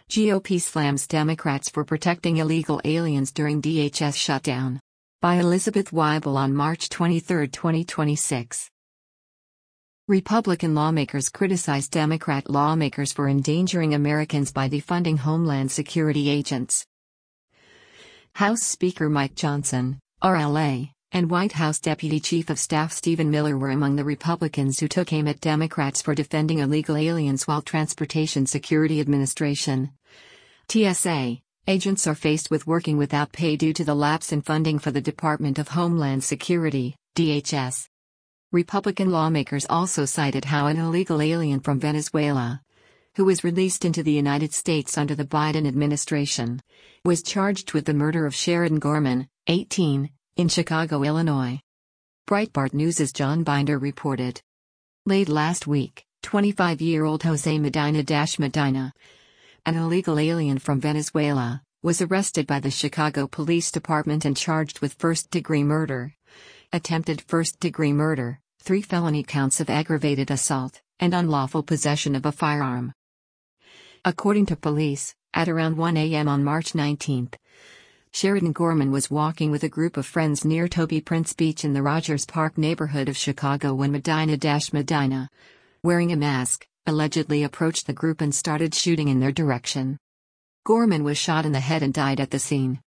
GOP slams Democrats for protecting illegal aliens during DHS shutdown. By Elizabeth Weibel on March 23, 2026. Republican lawmakers criticized Democrat lawmakers for endangering Americans by defunding Homeland Security agents. House Speaker Mike Johnson, RLA, and White House Deputy Chief of Staff Stephen Miller were among the Republicans who took aim at Democrats for defending illegal aliens while Transportation Security Administration (TSA) agents are faced with working without pay due to the lapse in funding for the Department of Homeland Security (DHS). Republican lawmakers also cited how an illegal alien from Venezuela, who was released into the United States under the Biden administration, was charged with the murder of Sheridan Gorman, 18, in Chicago, Illinois. Breitbart News' John Binder reported. Late last week, 25-year-old Jose Medina, an illegal alien from Venezuela, was arrested by the Chicago Police Department and charged with first-degree murder, attempted first-degree murder, 3 felony counts of aggravated assault, and unlawful possession of a firearm. According to police, at around 1 a.m. on March 19, Sheridan Gorman was walking with a group of friends near Toby Prince Beach in the Rogers Park neighborhood of Chicago when Medina, wearing a mask, allegedly approached the group and started shooting in their direction. Gorman was shot in the head and died at the scene.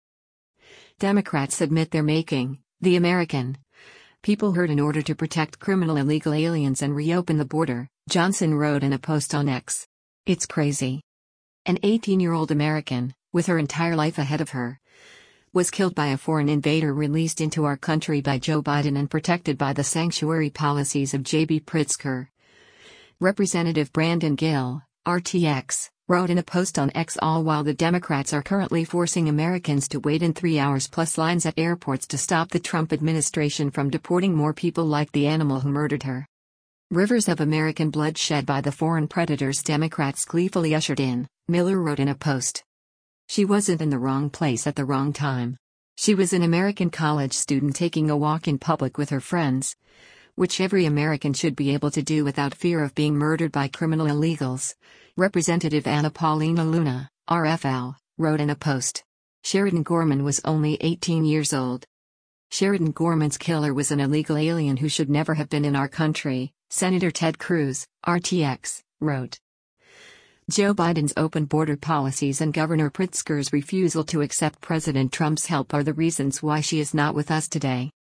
Democrats admit they're making the American people hurt in order to protect criminal illegal aliens and reopen the border, Johnson wrote in a post on X. It's crazy. An 18-year-old American, with her entire life ahead of her, was killed by a foreign invader released into our country by Joe Biden and protected by the sanctuary policies of J.B. Pritzker. Representative Brandon Gill, RTX, wrote in a post on X, all while the Democrats are currently forcing Americans to wait in 3 hours plus lines at airports to stop the Trump administration from deporting more people like the animal who murdered her. Rivers of American blood shed by the foreign predators Democrats gleefully ushered in, Miller wrote in a post. She wasn't in the wrong place at the wrong time. She was an American college student taking a walk in public with her friends, which every American should be able to do without fear of being murdered by criminal illegals, Representative Anna Paulina Luna, RFL, wrote in a post. Sheridan Gorman was only 18 years old. Sheridan Gorman's killer was an illegal alien who should never have been in our country, Senator Ted Cruz, RTX, wrote. Joe Biden's open border policies and Governor Pritzker's refusal to accept President Trump's help are the reasons why she is not with us today.